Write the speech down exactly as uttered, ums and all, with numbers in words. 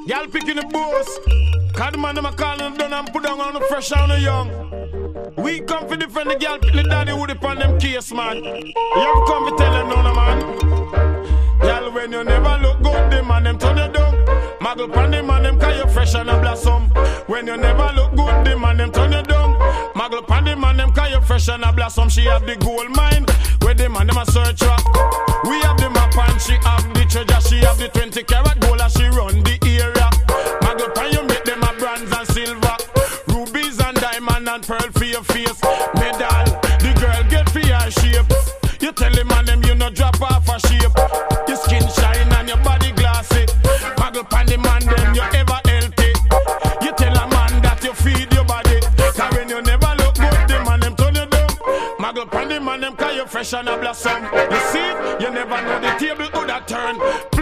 Y'all picking the boss. Cause the man them a calling them done and put down on the fresh and the young. We come for defend the girl, the daddy would upon them case, man. You have come to tell them no, no, man. Girl, when you never look good, them and them turn you down. Muggle pan them and them cause you fresh and a blossom. When you never look good, them and them turn you down. Muggle pan them and them cause you fresh and a blossom. She have the gold mine, where them and them a search her. We have the map and she have the treasure. She have the twenty carat gold and she run the area. Muggle pan you make them a bronze and silver. Rubies and diamond and pearl for your face. Medal, the girl get for your shape. You tell him and them you no drop off a shape. Your skin shine and your body glassy. Muggle pan the man them you ever healthy. You tell a man that you feed your body. Cause when you never look good, the man them turn you down. Muggle pan the man them cause you fresh and a blossom. You see, you never know the table would have turned.